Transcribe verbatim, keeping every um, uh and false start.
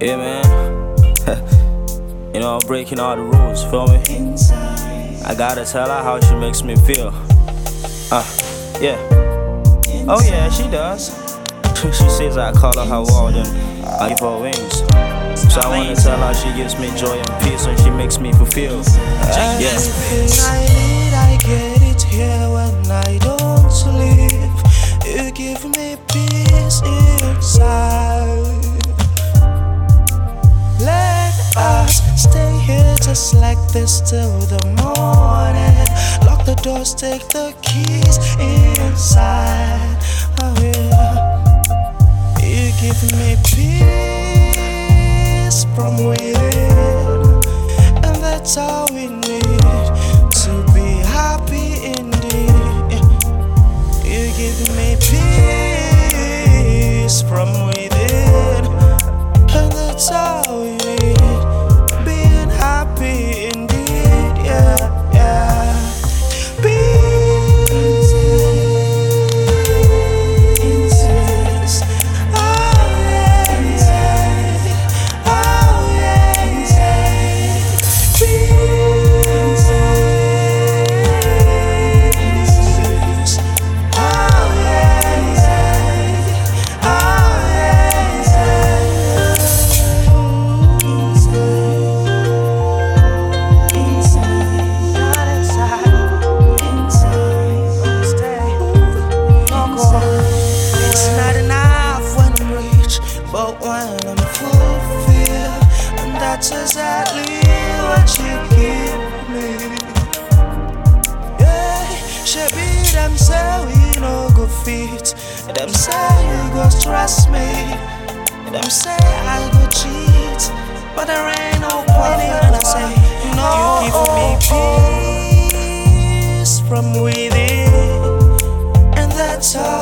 Yeah, man. You know, I'm breaking all the rules, feel me? I gotta tell her how she makes me feel. Uh, yeah. Oh, yeah, she does. She says I call her her world and I give her wings. So I wanna tell her she gives me joy and peace and she makes me fulfill. Uh, yeah. Everything I need, I get it here when I don't sleep. You give me peace inside. Let us stay here just like this till the morning. Lock the doors, take the keys inside. Oh yeah. You give me peace from within, and that's all we need to be happy indeed. You give me peace from within, and that's all we need, being happy indeed. Yeah, yeah. Peace, oh yeah, yeah. Oh yeah, yeah. Peace, oh yeah, yeah. Oh It's not enough when I'm rich, but when I'm fulfilled, and that's exactly what you give me. Yeah, Shabby, them say we no go fit, them say you go stress me, them say I go cheat, but there ain't no point when I say no. You give me peace from within, and that's all.